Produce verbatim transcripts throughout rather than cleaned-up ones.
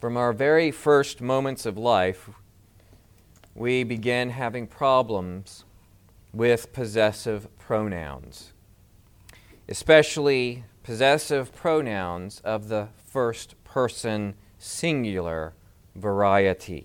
From our very first moments of life, we begin having problems with possessive pronouns, especially possessive pronouns of the first person singular variety.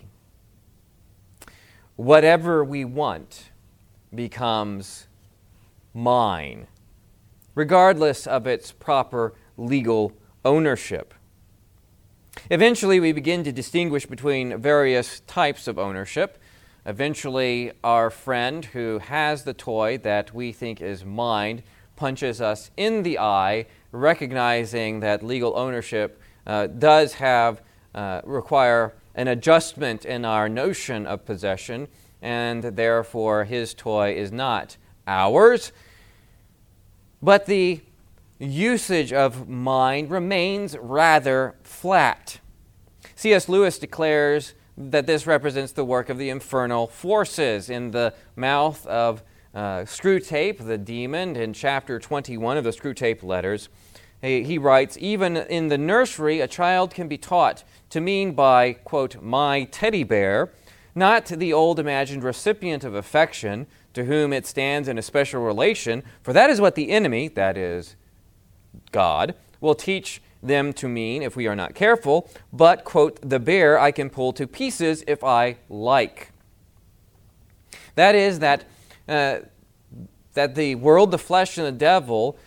Whatever we want becomes mine, regardless of its proper legal ownership. Eventually, we begin to distinguish between various types of ownership. Eventually, our friend who has the toy that we think is mine punches us in the eye, recognizing that legal ownership uh, does have uh, require an adjustment in our notion of possession, and therefore his toy is not ours. But the usage of mine remains rather flat. C S Lewis declares that this represents the work of the infernal forces. In the mouth of uh, Screwtape, the demon, in chapter twenty-one of the Screwtape letters, he, he writes, "Even in the nursery, a child can be taught to mean by, quote, my teddy bear, not the old imagined recipient of affection to whom it stands in a special relation, for that is what the enemy, that is, God, will teach them to mean if we are not careful, but, quote, the bear I can pull to pieces if I like." That is, that, uh, that the world, the flesh, and the devil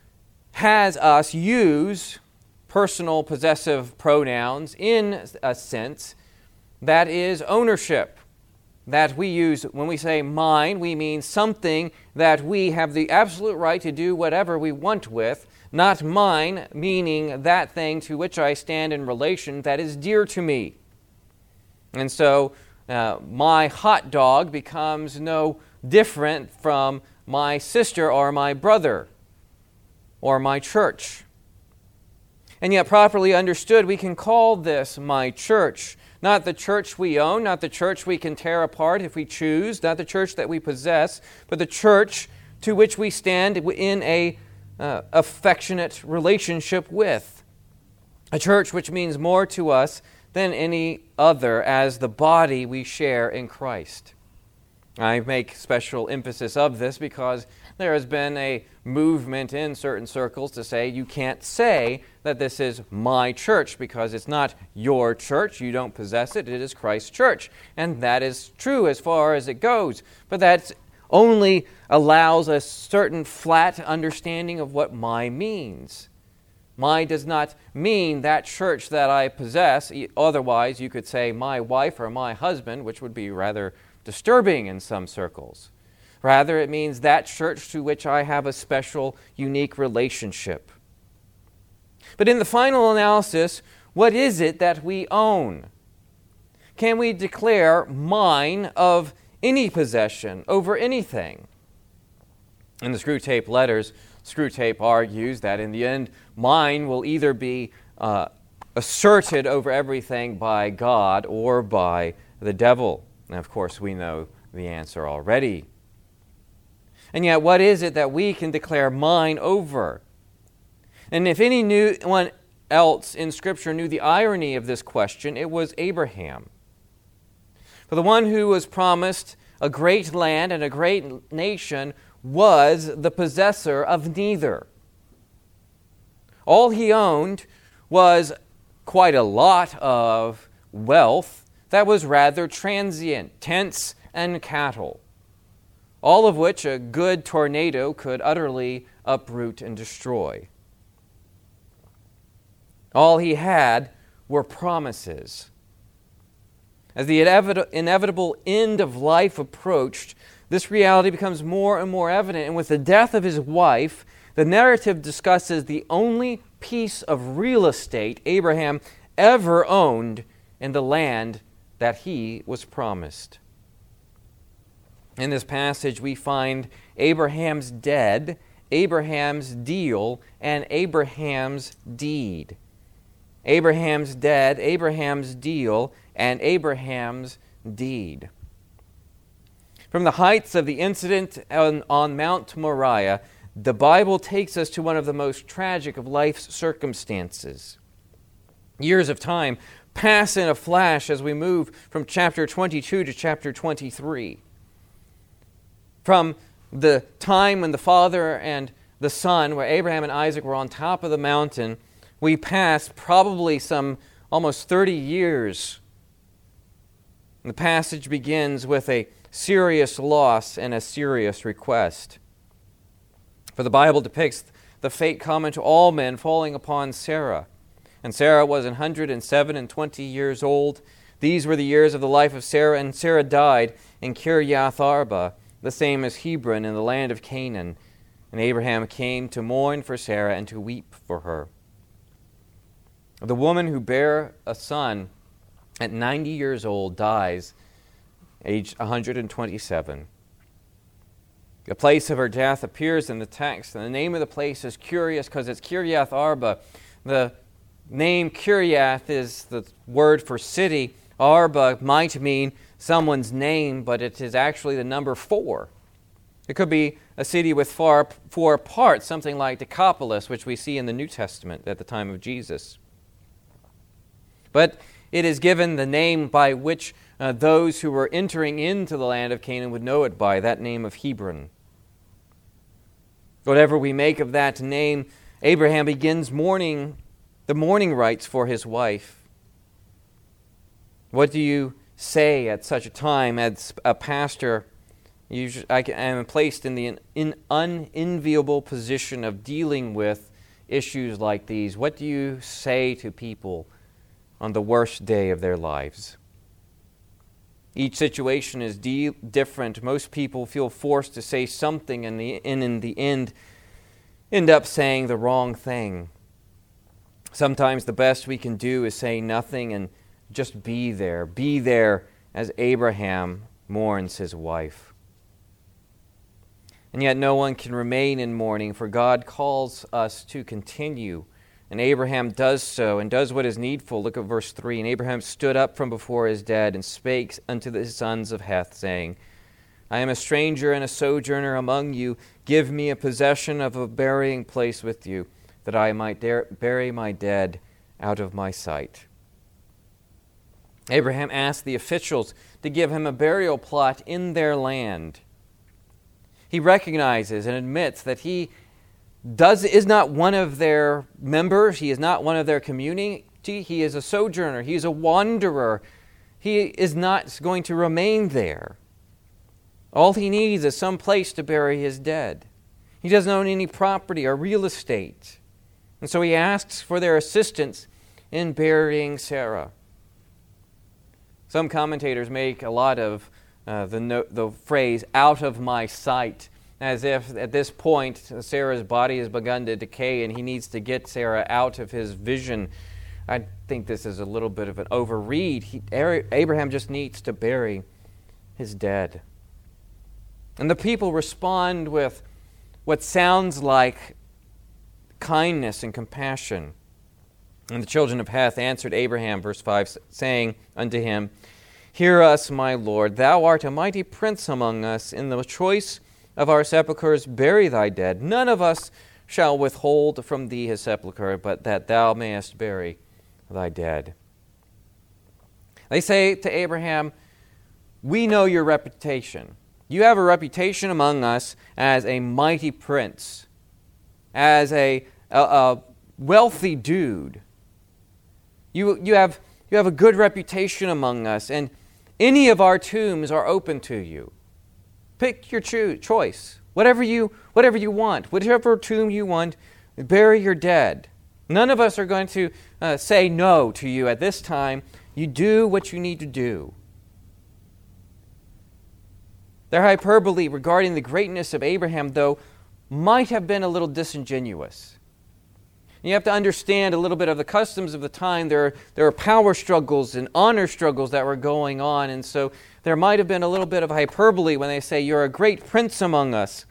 has us use personal possessive pronouns in a sense that is ownership. That we use, when we say mine, we mean something that we have the absolute right to do whatever we want with, not mine, meaning that thing to which I stand in relation that is dear to me. And so uh, my hot dog becomes no different from my sister or my brother or my church. And yet, properly understood, we can call this my church. Not the church we own, not the church we can tear apart if we choose, not the church that we possess, but the church to which we stand in a uh, affectionate relationship with. A church which means more to us than any other as the body we share in Christ. I make special emphasis of this because there has been a movement in certain circles to say you can't say that this is my church because it's not your church, you don't possess it, it is Christ's church. And that is true as far as it goes. But that only allows a certain flat understanding of what my means. My does not mean that church that I possess. Otherwise, you could say my wife or my husband, which would be rather disturbing in some circles. Rather, it means that church to which I have a special, unique relationship. But in the final analysis, what is it that we own? Can we declare mine of any possession over anything? In the Screwtape letters, Screwtape argues that in the end, mine will either be uh, asserted over everything by God or by the devil. And of course, we know the answer already. And yet, what is it that we can declare mine over? And if anyone else in Scripture knew the irony of this question, it was Abraham. For the one who was promised a great land and a great nation was the possessor of neither. All he owned was quite a lot of wealth that was rather transient, tents and cattle, all of which a good tornado could utterly uproot and destroy. All he had were promises. As the inevitable end of life approached, this reality becomes more and more evident, and with the death of his wife, the narrative discusses the only piece of real estate Abraham ever owned in the land that he was promised. In this passage, we find Abraham's dead, Abraham's deal, and Abraham's deed. Abraham's dead, Abraham's deal, and Abraham's deed. From the heights of the incident on, on Mount Moriah, the Bible takes us to one of the most tragic of life's circumstances. Years of time pass in a flash as we move from chapter twenty-two to chapter twenty-three. From the time when the Father and the Son, where Abraham and Isaac were on top of the mountain, we pass probably some almost thirty years. The passage begins with a serious loss and a serious request. For the Bible depicts the fate common to all men falling upon Sarah. And Sarah was one hundred seven and twenty years old. These were the years of the life of Sarah, and Sarah died in Kiriath Arba, the same as Hebron in the land of Canaan. And Abraham came to mourn for Sarah and to weep for her. The woman who bare a son at ninety years old dies, aged one hundred twenty-seven. The place of her death appears in the text, and the name of the place is curious because it's Kiriath Arba. The name Kiriath is the word for city. Arba might mean someone's name, but it is actually the number four. It could be a city with four, four parts, something like Decapolis, which we see in the New Testament at the time of Jesus. But it is given the name by which uh, those who were entering into the land of Canaan would know it by, that name of Hebron. Whatever we make of that name, Abraham begins mourning the mourning rites for his wife. What do you say at such a time as a pastor? Usually, I am placed in the in unenviable position of dealing with issues like these. What do you say to people on the worst day of their lives? Each situation is de- different. Most people feel forced to say something and, the, and in the end end up saying the wrong thing. Sometimes the best we can do is say nothing and just be there. Be there as Abraham mourns his wife. And yet no one can remain in mourning, for God calls us to continue. And Abraham does so, and does what is needful. Look at verse three. And Abraham stood up from before his dead, and spake unto the sons of Heth, saying, I am a stranger and a sojourner among you. Give me a possession of a burying place with you, that I might dare bury my dead out of my sight. Abraham asked the officials to give him a burial plot in their land. He recognizes and admits that he Does is not one of their members. He is not one of their community. He is a sojourner. He is a wanderer. He is not going to remain there. All he needs is some place to bury his dead. He doesn't own any property or real estate. And so he asks for their assistance in burying Sarah. Some commentators make a lot of uh, the, no, the phrase, out of my sight, as if at this point Sarah's body has begun to decay and he needs to get Sarah out of his vision. I think this is a little bit of an overread. He, Abraham just needs to bury his dead. And the people respond with what sounds like kindness and compassion. And the children of Heth answered Abraham, verse five, saying unto him, Hear us, my Lord, thou art a mighty prince among us. In the choice of our sepulchres bury thy dead. None of us shall withhold from thee his sepulchre, but that thou mayest bury thy dead. They say to Abraham, we know your reputation. You have a reputation among us as a mighty prince, as a, a, a wealthy dude. You, you, have, you have a good reputation among us, and any of our tombs are open to you. Pick your cho- choice. Whatever you, whatever you want, whichever tomb you want, bury your dead. None of us are going to uh, say no to you at this time. You do what you need to do. Their hyperbole regarding the greatness of Abraham, though, might have been a little disingenuous. You have to understand a little bit of the customs of the time. There, there are power struggles and honor struggles that were going on, and so there might have been a little bit of hyperbole when they say, you're a great prince among us.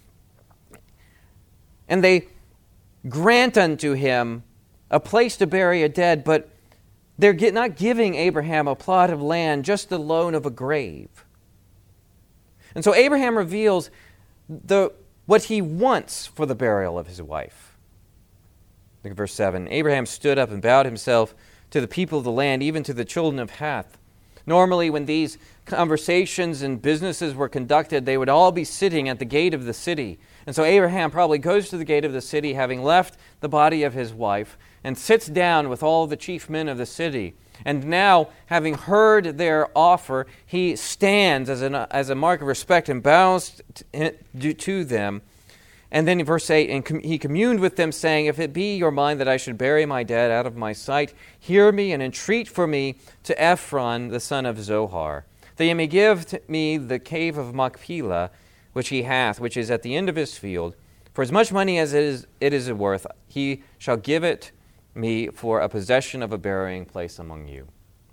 And they grant unto him a place to bury a dead, but they're not giving Abraham a plot of land, just the loan of a grave. And so Abraham reveals the what he wants for the burial of his wife. Look at verse seven. Abraham stood up and bowed himself to the people of the land, even to the children of Heth. Normally, when these conversations and businesses were conducted, they would all be sitting at the gate of the city. And so Abraham probably goes to the gate of the city, having left the body of his wife, and sits down with all the chief men of the city. And now, having heard their offer, he stands as, an, as a mark of respect and bows to, to them. And then in verse eight, and com- he communed with them, saying, "If it be your mind that I should bury my dead out of my sight, hear me and entreat for me to Ephron the son of Zohar, that ye may give to me the cave of Machpelah, which he hath, which is at the end of his field. For as much money as it is, it is worth, he shall give it me for a possession of a burying place among you."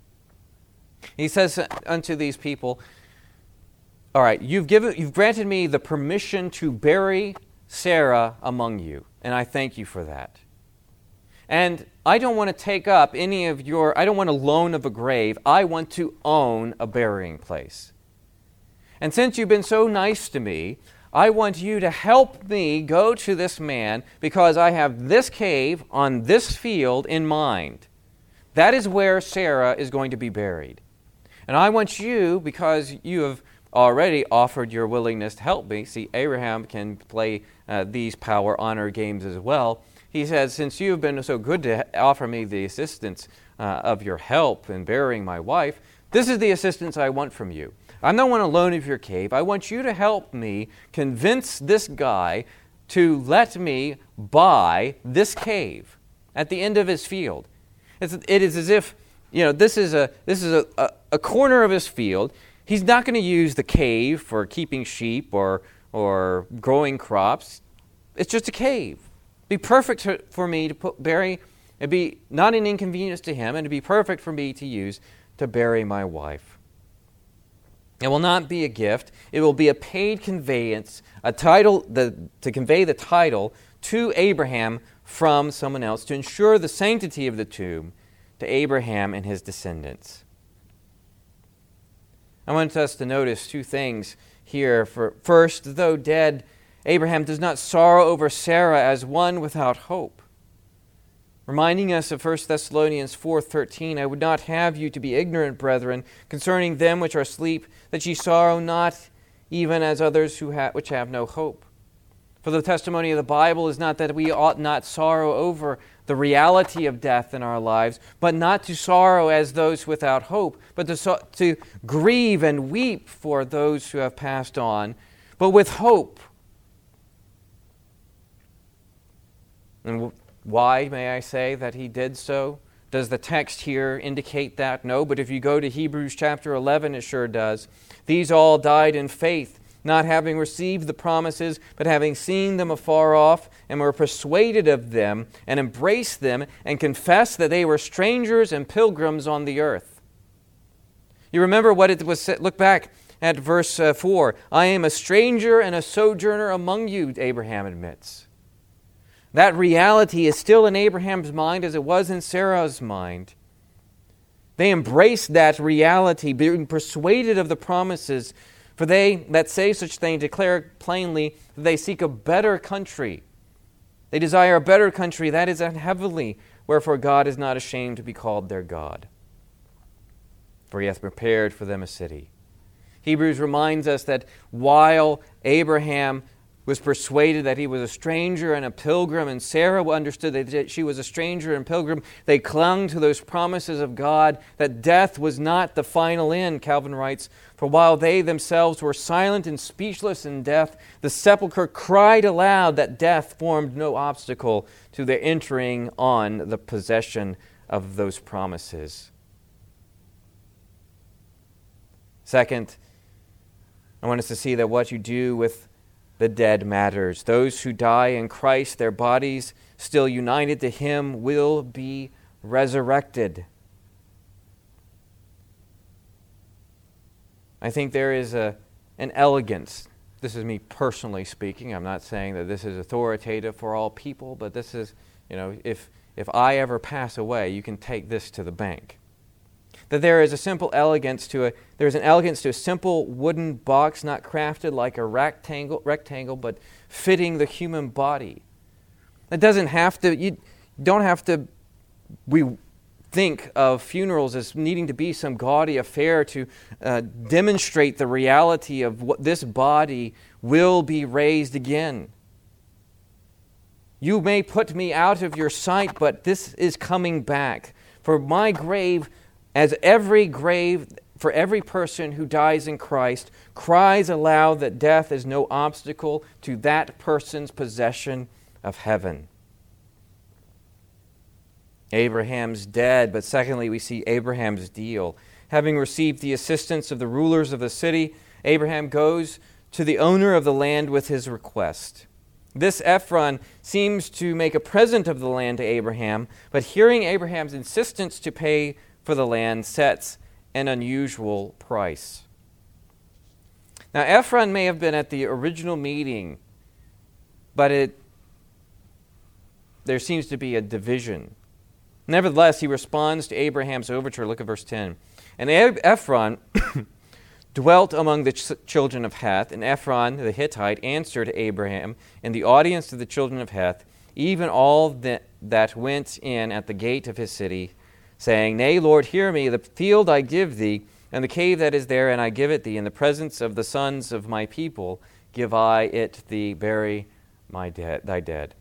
He says unto these people, all right, you've given, you've granted me the permission to bury Sarah among you, and I thank you for that. And I don't want to take up any of your, I don't want a loan of a grave. I want to own a burying place. And since you've been so nice to me, I want you to help me go to this man because I have this cave on this field in mind. That is where Sarah is going to be buried. And I want you, because you have already offered your willingness to help me. See, Abraham can play uh, these power honor games as well. He says, since you have been so good to offer me the assistance uh, of your help in burying my wife, this is the assistance I want from you. I don't want a loan of your cave. I want you to help me convince this guy to let me buy this cave at the end of his field. It's, it is as if, you know, this is a this is a, a, a corner of his field. He's not going to use the cave for keeping sheep or or growing crops. It's just a cave. It'd be perfect to, for me to put, bury. It'd be not an inconvenience to him, and it'd be perfect for me to use to bury my wife. It will not be a gift. It will be a paid conveyance, a title the, to convey the title to Abraham from someone else to ensure the sanctity of the tomb to Abraham and his descendants. I want us to notice two things here. For first, though dead, Abraham does not sorrow over Sarah as one without hope. Reminding us of First Thessalonians four thirteen, "I would not have you to be ignorant, brethren, concerning them which are asleep, that ye sorrow not, even as others who ha- which have no hope." For the testimony of the Bible is not that we ought not sorrow over the reality of death in our lives, but not to sorrow as those without hope, but to, so- to grieve and weep for those who have passed on, but with hope. And why, may I say, that he did so? Does the text here indicate that? No, but if you go to Hebrews chapter eleven, it sure does. "These all died in faith, not having received the promises, but having seen them afar off, and were persuaded of them, and embraced them, and confessed that they were strangers and pilgrims on the earth." You remember what it was said. Look back at verse uh, four. "I am a stranger and a sojourner among you," Abraham admits. That reality is still in Abraham's mind as it was in Sarah's mind. They embraced that reality, being persuaded of the promises. For they that say such things declare plainly that they seek a better country. They desire a better country, that is heavenly, wherefore God is not ashamed to be called their God. For he hath prepared for them a city. Hebrews reminds us that while Abraham was persuaded that he was a stranger and a pilgrim, and Sarah understood that she was a stranger and pilgrim, they clung to those promises of God that death was not the final end, Calvin writes. For while they themselves were silent and speechless in death, the sepulchre cried aloud that death formed no obstacle to their entering on the possession of those promises. Second, I want us to see that what you do with the dead matters. Those who die in Christ, their bodies still united to Him, will be resurrected. I think there is a an elegance. This is me personally speaking. I'm not saying that this is authoritative for all people, but this is, you know, if if I ever pass away, you can take this to the bank. That there is a simple elegance to a there's an elegance to a simple wooden box, not crafted like a rectangle, rectangle, but fitting the human body. It doesn't have to. You don't have to. We think of funerals as needing to be some gaudy affair to uh, demonstrate the reality of what this body will be raised again. You may put me out of your sight, but this is coming back. For my grave, as every grave, for every person who dies in Christ, cries aloud that death is no obstacle to that person's possession of heaven. Abraham's dead, but secondly, we see Abraham's deal. Having received the assistance of the rulers of the city, Abraham goes to the owner of the land with his request. This Ephron seems to make a present of the land to Abraham, but hearing Abraham's insistence to pay for the land sets an unusual price. Now, Ephron may have been at the original meeting, but it there seems to be a division. Nevertheless, he responds to Abraham's overture. Look at verse ten. And Ephron dwelt among the ch- children of Heth, and Ephron the Hittite answered Abraham in the audience of the children of Heth, even all that, that went in at the gate of his city, saying, Nay, Lord, hear me, the field I give thee, and the cave that is there, and I give it thee, in the presence of the sons of my people, give I it thee, bury my dead, thy dead.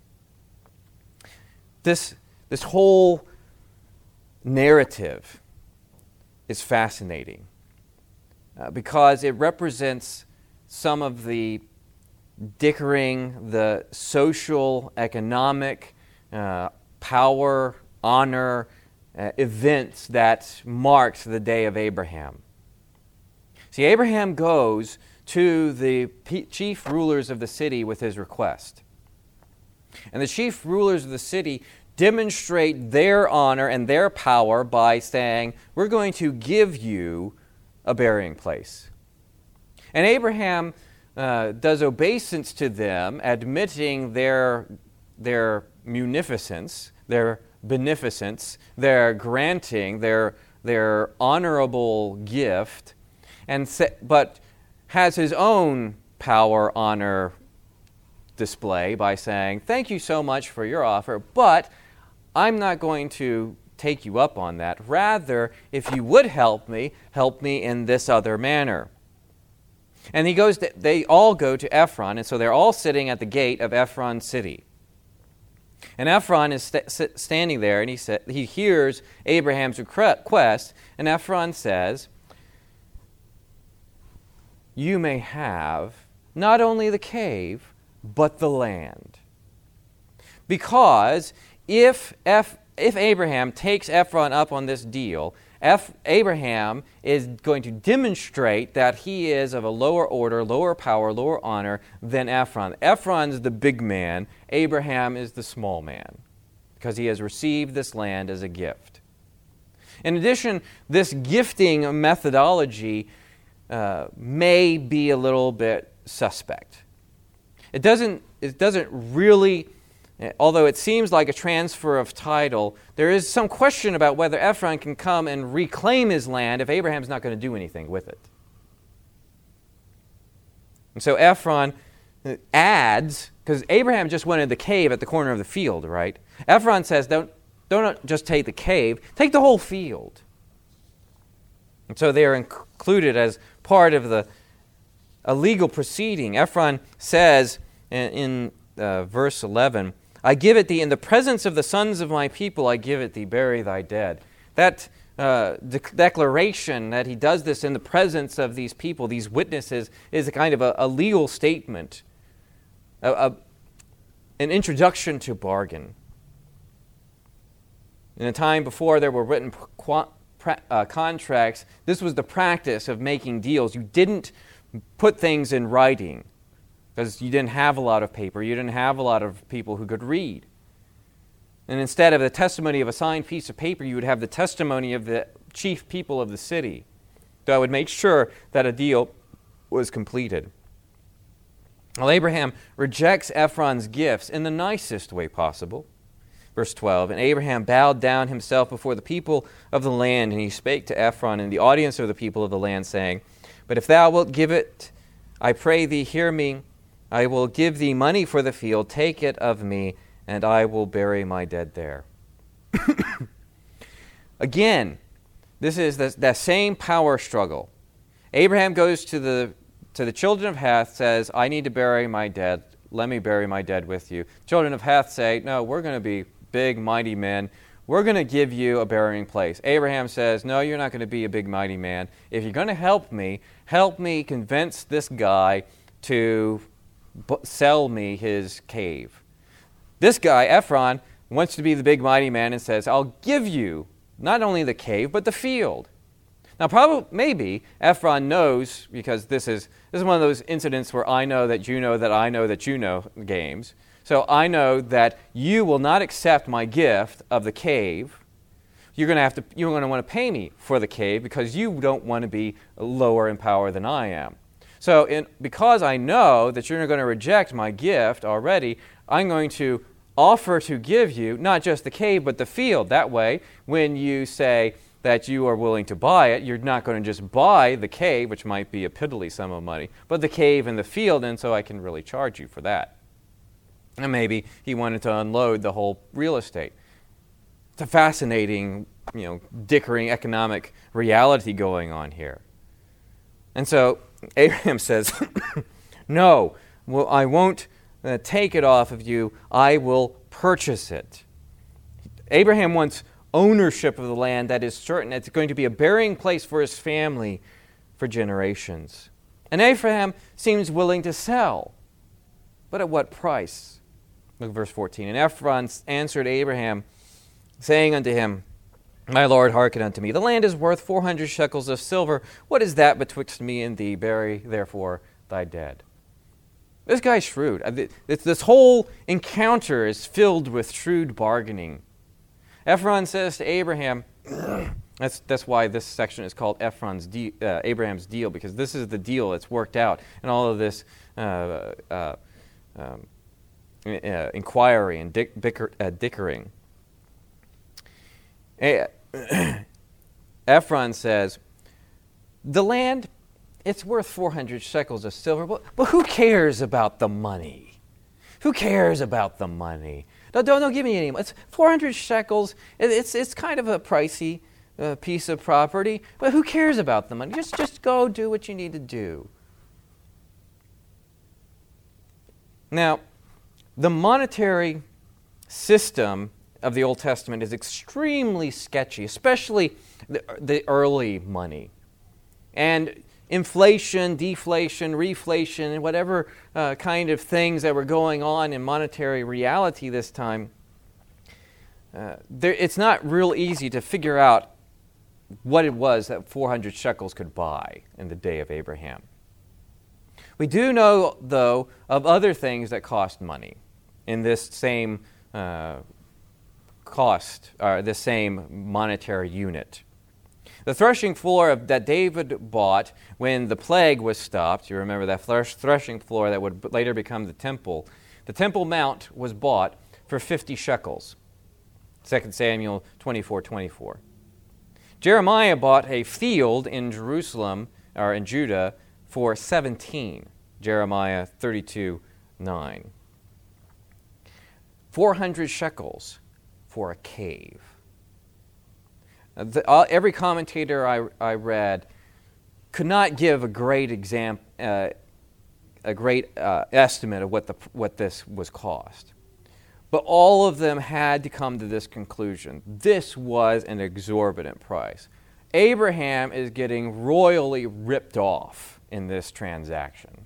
This, this whole narrative is fascinating. Uh, because it represents some of the dickering, the social, economic, uh, power, honor, uh, events that marked the day of Abraham. See, Abraham goes to the p- chief rulers of the city with his request. And the chief rulers of the city demonstrate their honor and their power by saying, we're going to give you a burying place. And Abraham uh, does obeisance to them, admitting their, their munificence, their beneficence, their granting, their, their honorable gift, and sa- but has his own power, honor display by saying, thank you so much for your offer, but I'm not going to take you up on that. Rather, if you would help me, help me in this other manner. And he goes. To, they all go to Ephron, and so they're all sitting at the gate of Ephron's city. And Ephron is st- standing there, and he sa- he hears Abraham's request, and Ephron says, "You may have not only the cave, but the land, because if F." If Abraham takes Ephron up on this deal, F- Abraham is going to demonstrate that he is of a lower order, lower power, lower honor than Ephron. Ephron's the big man. Abraham is the small man because he has received this land as a gift. In addition, this gifting methodology uh, may be a little bit suspect. It doesn't, it doesn't really... Although it seems like a transfer of title, there is some question about whether Ephron can come and reclaim his land if Abraham's not going to do anything with it. And so Ephron adds, because Abraham just wanted the cave at the corner of the field, right? Ephron says, don't, don't just take the cave, take the whole field. And so they are included as part of the a legal proceeding. Ephron says in, in uh, verse eleven, I give it thee in the presence of the sons of my people, I give it thee, bury thy dead. That uh, de- declaration that he does this in the presence of these people, these witnesses, is a kind of a, a legal statement, a, a, an introduction to bargain. In a time before there were written qu- pra- uh, contracts, this was the practice of making deals. You didn't put things in writing, because you didn't have a lot of paper. You didn't have a lot of people who could read. And instead of the testimony of a signed piece of paper, you would have the testimony of the chief people of the city that would make sure that a deal was completed. Well, Abraham rejects Ephron's gifts in the nicest way possible. Verse twelve, and Abraham bowed down himself before the people of the land, and he spake to Ephron in the audience of the people of the land, saying, But if thou wilt give it, I pray thee, hear me. I will give thee money for the field, take it of me, and I will bury my dead there. again, this is the, that same power struggle. Abraham goes to the to the children of Heth, says, I need to bury my dead. Let me bury my dead with you. Children of Heth say, no, we're going to be big, mighty men. We're going to give you a burying place. Abraham says, no, you're not going to be a big, mighty man. If you're going to help me, help me convince this guy to b- sell me his cave. This guy, Ephron, wants to be the big, mighty man and says, I'll give you not only the cave, but the field. Now, probably, maybe Ephron knows, because this is this is one of those incidents where I know that you know that I know that you know games. So I know that you will not accept my gift of the cave. You're going to have to. You're going to want to pay me for the cave because you don't want to be lower in power than I am. So, in, because I know that you're going to reject my gift already, I'm going to offer to give you not just the cave but the field. That way, when you say that you are willing to buy it, you're not going to just buy the cave, which might be a piddly sum of money, but the cave and the field, and so I can really charge you for that. And maybe he wanted to unload the whole real estate. It's a fascinating, you know, dickering economic reality going on here. And so Abraham says, no, well, I won't uh, take it off of you. I will purchase it. Abraham wants ownership of the land that is certain. It's going to be a burying place for his family for generations. And Abraham seems willing to sell. But at what price? Look at verse fourteen. And Ephron answered Abraham, saying unto him, My Lord, hearken unto me. The land is worth four hundred shekels of silver. What is that betwixt me and thee? Bury therefore thy dead. This guy's shrewd. This whole encounter is filled with shrewd bargaining. Ephron says to Abraham, that's that's why this section is called Ephron's de- uh, Abraham's deal, because this is the deal that's worked out in all of this uh, uh, um, uh, inquiry and dick, bicker, uh, dickering. Ephron says, the land, it's worth four hundred shekels of silver, but, but who cares about the money? Who cares about the money? No, don't, don't give me any more. It's four hundred shekels. It, it's it's kind of a pricey uh, piece of property, but who cares about the money? Just, just go do what you need to do. Now, the monetary system of the Old Testament is extremely sketchy, especially the, the early money. And inflation, deflation, reflation, and whatever uh, kind of things that were going on in monetary reality this time, uh, there, it's not real easy to figure out what it was that four hundred shekels could buy in the day of Abraham. We do know, though, of other things that cost money in this same uh, cost, or the same monetary unit. The threshing floor of, that David bought when the plague was stopped, you remember that thresh, threshing floor that would later become the temple, the Temple Mount was bought for fifty shekels, Second Samuel twenty-four twenty-four. Jeremiah bought a field in Jerusalem, or in Judah, for seventeen, Jeremiah thirty-two nine. four hundred shekels for a cave. The, uh, every commentator I, I read could not give a great exam, uh, a great uh, estimate of what the what this was cost, but all of them had to come to this conclusion: this was an exorbitant price. Abraham is getting royally ripped off in this transaction.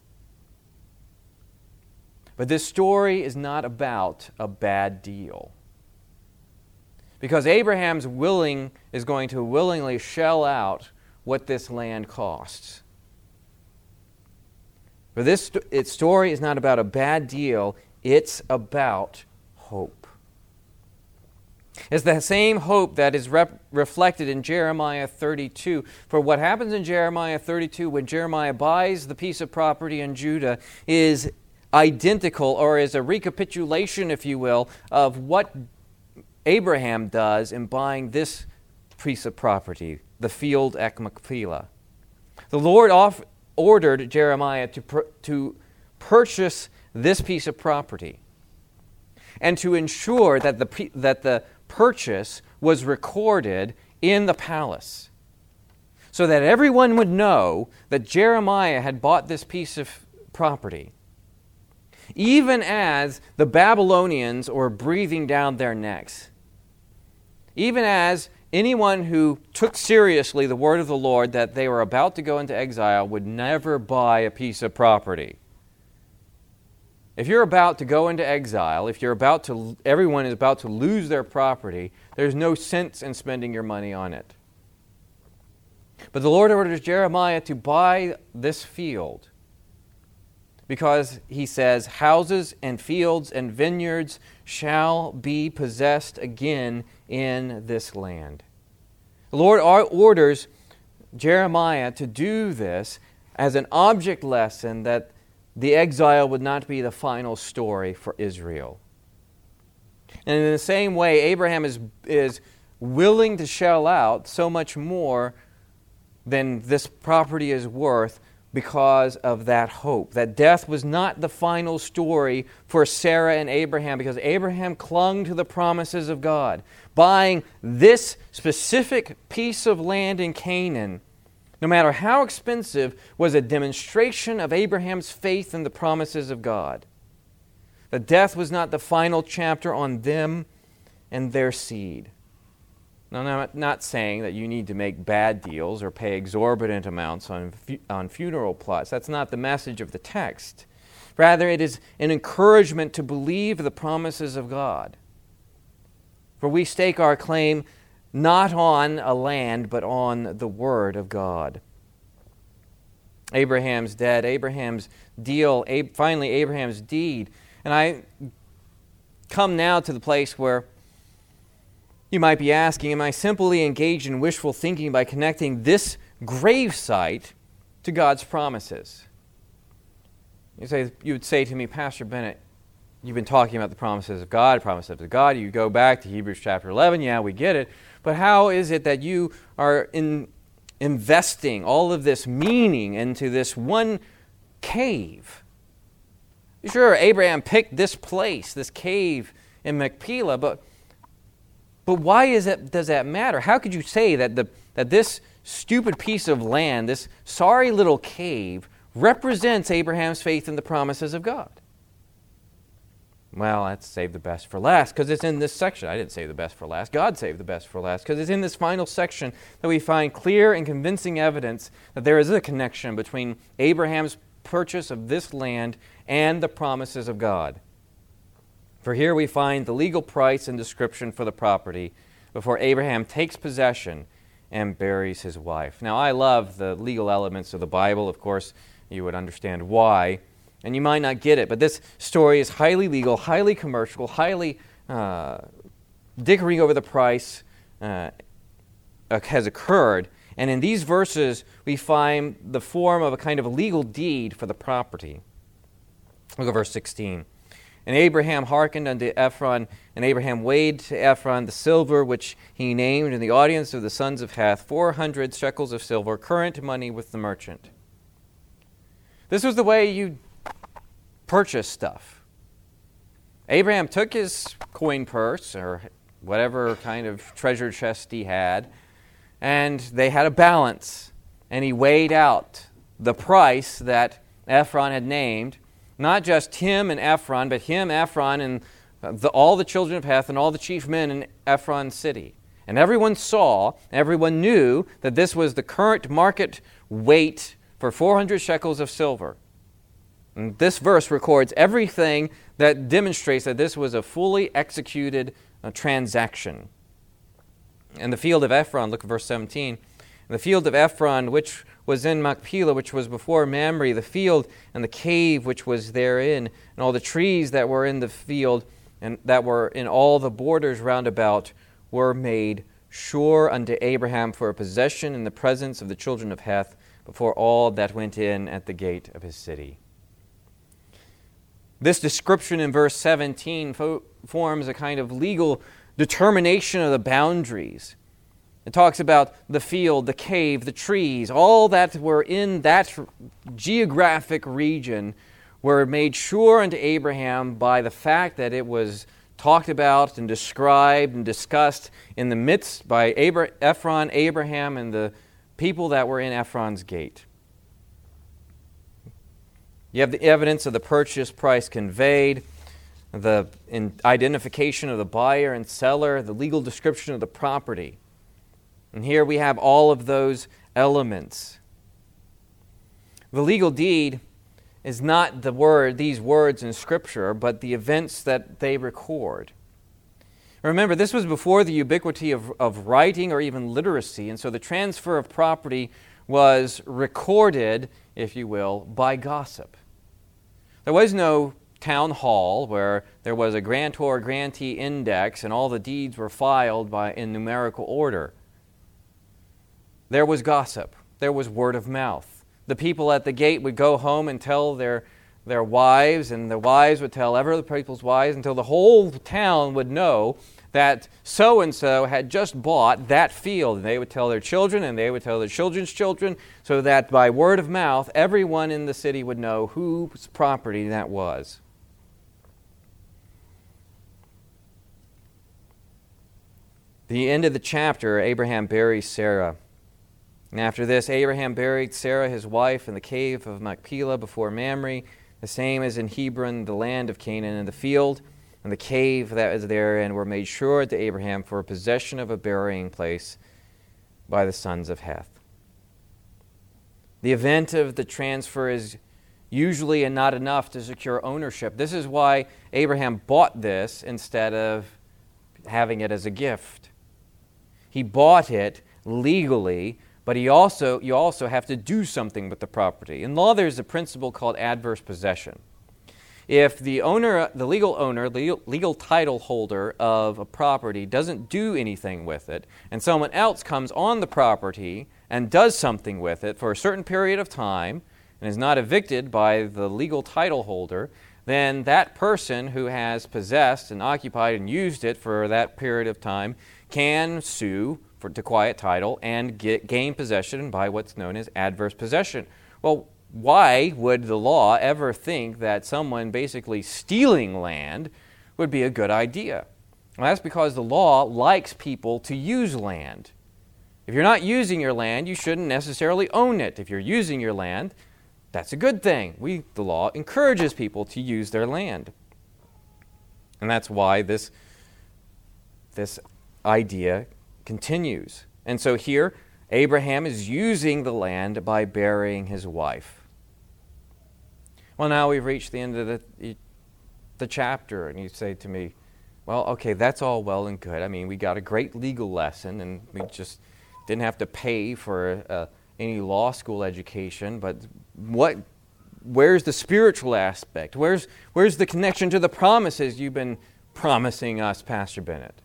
But this story is not about a bad deal. Because Abraham's willing is going to willingly shell out what this land costs. But this its story is not about a bad deal, it's about hope. It's the same hope that is rep- reflected in Jeremiah thirty-two. For what happens in Jeremiah thirty-two when Jeremiah buys the piece of property in Judah is identical, or is a recapitulation, if you will, of what Abraham does in buying this piece of property, the field at Machpelah. The Lord off- ordered Jeremiah to, pur- to purchase this piece of property and to ensure that the, pre- that the purchase was recorded in the palace, so that everyone would know that Jeremiah had bought this piece of property, even as the Babylonians were breathing down their necks, even as anyone who took seriously the word of the Lord that they were about to go into exile would never buy a piece of property. If you're about to go into exile, if you're about to, everyone is about to lose their property, there's no sense in spending your money on it. But the Lord orders Jeremiah to buy this field because he says, houses and fields and vineyards shall be possessed again in this land. The Lord orders Jeremiah to do this as an object lesson that the exile would not be the final story for Israel. And in the same way, Abraham is, is willing to shell out so much more than this property is worth because of that hope. That death was not the final story for Sarah and Abraham because Abraham clung to the promises of God. Buying this specific piece of land in Canaan, no matter how expensive, was a demonstration of Abraham's faith in the promises of God. That death was not the final chapter on them and their seed. Now, I'm not saying that you need to make bad deals or pay exorbitant amounts on, fu- on funeral plots. That's not the message of the text. Rather, it is an encouragement to believe the promises of God. For we stake our claim not on a land, but on the Word of God. Abraham's dead, Abraham's deal, Ab- finally Abraham's deed. And I come now to the place where you might be asking, am I simply engaged in wishful thinking by connecting this gravesite to God's promises? You say, you would say to me, Pastor Bennett, you've been talking about the promises of God, promises of God. You go back to Hebrews chapter eleven, yeah, we get it. But how is it that you are in, investing all of this meaning into this one cave? Sure, Abraham picked this place, this cave in Machpelah, but But why is it, does that matter? How could you say that, the, that this stupid piece of land, this sorry little cave, represents Abraham's faith in the promises of God? Well, let's save the best for last because it's in this section. I didn't save the best for last. God saved the best for last because it's in this final section that we find clear and convincing evidence that there is a connection between Abraham's purchase of this land and the promises of God. For here we find the legal price and description for the property before Abraham takes possession and buries his wife. Now, I love the legal elements of the Bible. Of course, you would understand why, and you might not get it, but this story is highly legal, highly commercial, highly uh, dickering over the price uh, has occurred. And in these verses, we find the form of a kind of a legal deed for the property. Look at verse sixteen. And Abraham hearkened unto Ephron, and Abraham weighed to Ephron the silver which he named in the audience of the sons of Heth, four hundred shekels of silver, current money with the merchant. This was the way you purchase stuff. Abraham took his coin purse, or whatever kind of treasure chest he had, and they had a balance, and he weighed out the price that Ephron had named. Not just him and Ephron, but him, Ephron, and the, all the children of Heth and all the chief men in Ephron's city. And everyone saw, everyone knew that this was the current market weight for four hundred shekels of silver. And this verse records everything that demonstrates that this was a fully executed uh, transaction. In the field of Ephron, look at verse seventeen. In the field of Ephron, which was in Machpelah, which was before Mamre, the field and the cave which was therein, and all the trees that were in the field and that were in all the borders round about, were made sure unto Abraham for a possession in the presence of the children of Heth, before all that went in at the gate of his city. This description in verse seventeen fo- forms a kind of legal determination of the boundaries. It talks about the field, the cave, the trees, all that were in that geographic region were made sure unto Abraham by the fact that it was talked about and described and discussed in the midst by Abra- Ephron, Abraham, and the people that were in Ephron's gate. You have the evidence of the purchase price conveyed, the identification of the buyer and seller, the legal description of the property. And here we have all of those elements. The legal deed is not the word, these words in Scripture, but the events that they record. Remember, this was before the ubiquity of, of writing or even literacy, and so the transfer of property was recorded, if you will, by gossip. There was no town hall where there was a grantor-grantee index and all the deeds were filed by in numerical order. There was gossip. There was word of mouth. The people at the gate would go home and tell their, their wives, and the wives would tell other people's wives until the whole town would know that so-and-so had just bought that field. And they would tell their children, and they would tell their children's children, so that by word of mouth, everyone in the city would know whose property that was. The end of the chapter, Abraham buries Sarah. And after this, Abraham buried Sarah, his wife, in the cave of Machpelah before Mamre, the same as in Hebron, the land of Canaan, and the field and the cave that was there, and were made sure to Abraham for a possession of a burying place by the sons of Heth. The event of the transfer is usually and not enough to secure ownership. This is why Abraham bought this instead of having it as a gift. He bought it legally, but he also you also have to do something with the property. In law, there's a principle called adverse possession. If the owner, the legal owner, the legal title holder of a property doesn't do anything with it, and someone else comes on the property and does something with it for a certain period of time and is not evicted by the legal title holder, then that person who has possessed and occupied and used it for that period of time can sue for to quiet title and get, gain possession by what's known as adverse possession. Well, why would the law ever think that someone basically stealing land would be a good idea? Well, that's because the law likes people to use land. If you're not using your land, you shouldn't necessarily own it. If you're using your land, that's a good thing. We, the law encourages people to use their land. And that's why this, this idea continues. And so here, Abraham is using the land by burying his wife. Well, now we've reached the end of the, the chapter, and you say to me, well, okay, that's all well and good. I mean, we got a great legal lesson, and we just didn't have to pay for uh, any law school education, but what? Where's the spiritual aspect? Where's, where's the connection to the promises you've been promising us, Pastor Bennett?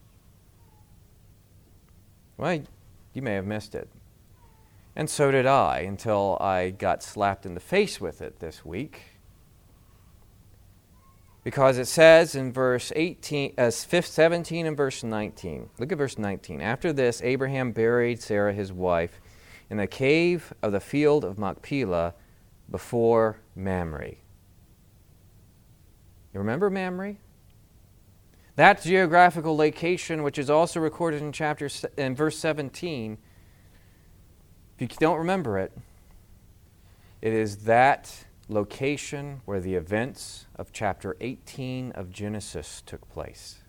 Well, you may have missed it. And so did I, until I got slapped in the face with it this week. Because it says in verse eighteen, uh, seventeen and verse nineteen. Look at verse nineteen. After this, Abraham buried Sarah his wife in the cave of the field of Machpelah before Mamre. You remember Mamre? That geographical location, which is also recorded in chapter in verse seventeen. If you don't remember it, it is that location where the events of chapter eighteen of Genesis took place.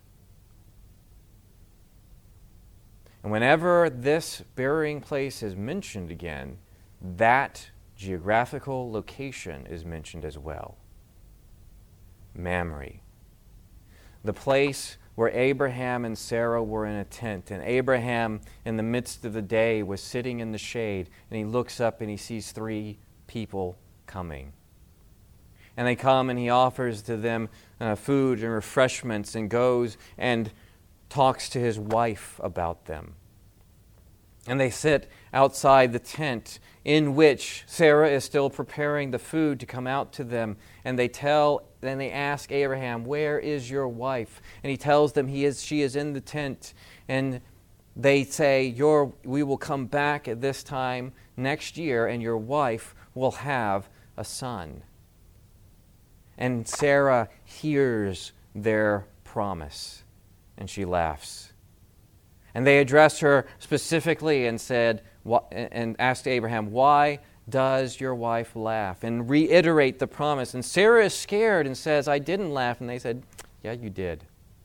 And whenever this burying place is mentioned again, that geographical location is mentioned as well. Mamre. The place where Abraham and Sarah were in a tent, and Abraham in the midst of the day was sitting in the shade, and he looks up and he sees three people coming. And they come and he offers to them uh, food and refreshments and goes and talks to his wife about them. And they sit outside the tent in which Sarah is still preparing the food to come out to them. And they tell, then they ask Abraham, "Where is your wife?" And he tells them he is, she is in the tent. And they say, your, we will come back at this time next year and your wife will have a son. And Sarah hears their promise. And she laughs. And they addressed her specifically and said, and asked Abraham, why does your wife laugh? And reiterate the promise. And Sarah is scared and says, I didn't laugh. And they said, yeah, you did.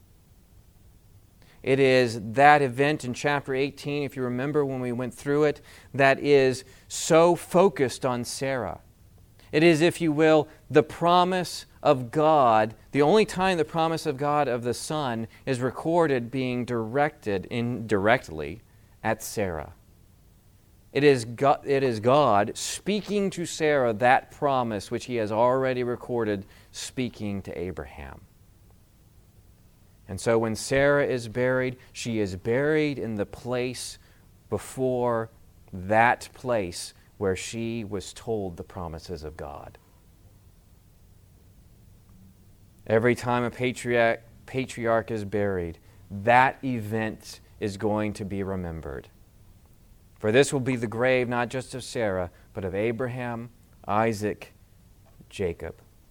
It is that event in chapter eighteen, if you remember when we went through it, that is so focused on Sarah. It is, if you will, the promise of God, the only time the promise of God of the Son is recorded being directed indirectly at Sarah. It is God, it is God speaking to Sarah that promise which He has already recorded speaking to Abraham. And so when Sarah is buried, she is buried in the place before that place where she was told the promises of God. Every time a patriarch, patriarch is buried, that event is going to be remembered. For this will be the grave not just of Sarah, but of Abraham, Isaac, Jacob.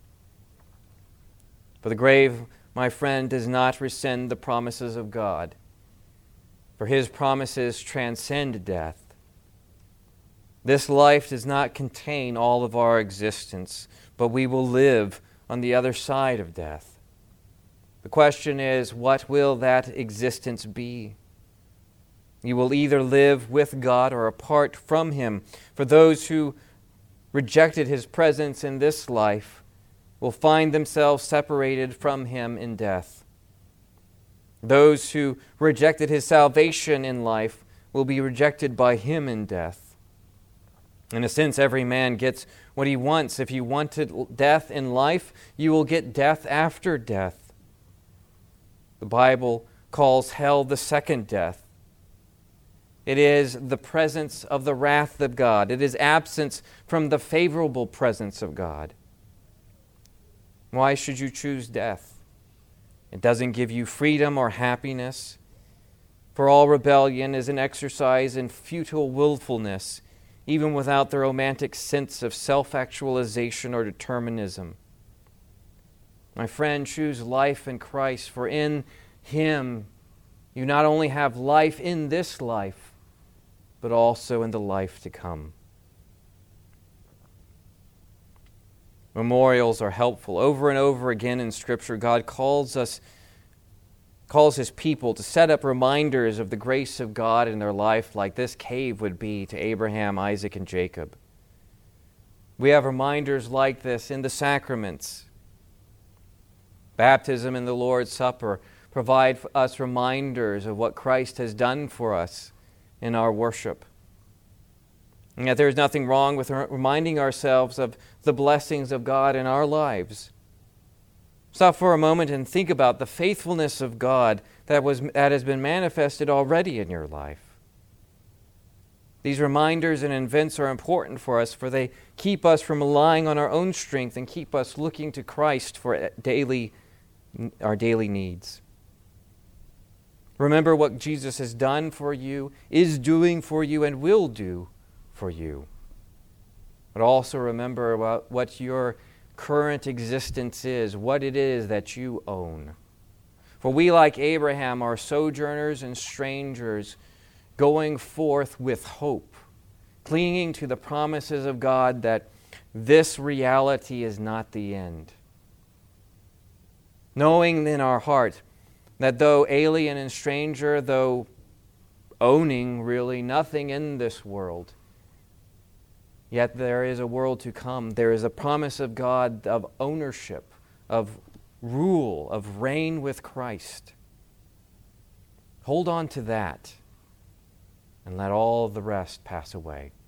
For the grave, my friend, does not rescind the promises of God, for His promises transcend death. This life does not contain all of our existence, but we will live on the other side of death. The question is, what will that existence be? You will either live with God or apart from Him. For those who rejected His presence in this life will find themselves separated from Him in death. Those who rejected His salvation in life will be rejected by Him in death. In a sense, every man gets what he wants. If you wanted death in life, you will get death after death. The Bible calls hell the second death. It is the presence of the wrath of God. It is absence from the favorable presence of God. Why should you choose death? It doesn't give you freedom or happiness. For all rebellion is an exercise in futile willfulness, even without the romantic sense of self-actualization or determinism. My friend, choose life in Christ, for in Him you not only have life in this life, but also in the life to come. Memorials are helpful. Over and over again in Scripture, God calls us, calls His people to set up reminders of the grace of God in their life, like this cave would be to Abraham, Isaac, and Jacob. We have reminders like this in the sacraments. Baptism and the Lord's Supper provide us reminders of what Christ has done for us in our worship. And yet there is nothing wrong with reminding ourselves of the blessings of God in our lives. Stop for a moment and think about the faithfulness of God that was that has been manifested already in your life. These reminders and events are important for us, for they keep us from relying on our own strength and keep us looking to Christ for daily, our daily needs. Remember what Jesus has done for you, is doing for you, and will do for you. But also remember what, what your current existence is, what it is that you own. For we, like Abraham, are sojourners and strangers, going forth with hope, clinging to the promises of God that this reality is not the end. Knowing in our heart that though alien and stranger, though owning really nothing in this world, yet there is a world to come. There is a promise of God of ownership, of rule, of reign with Christ. Hold on to that and let all the rest pass away.